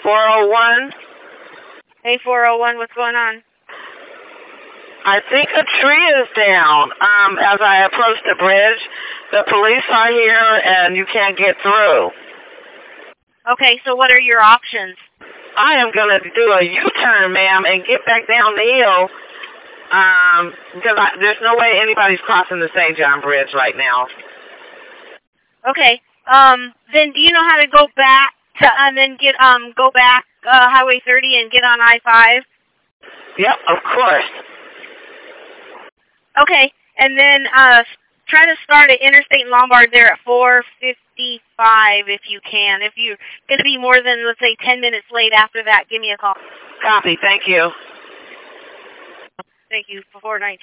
401. Hey, 401, what's going on? I think a tree is down. As I approach the bridge, the police are here and you can't get through. Okay, so what are your options? I am going to do a U-turn, ma'am, and get back down the hill. Because there's no way anybody's crossing the St. John Bridge right now. Okay. Then do you know how to go back to, and then get go back Highway 30 and get on I-5? Yep, of course. Okay, and then try to start at Interstate and Lombard there at 4:55 if you can. If you're going to be more than, let's say, 10 minutes late after that, give me a call. Copy. Thank you. Thank you. 419.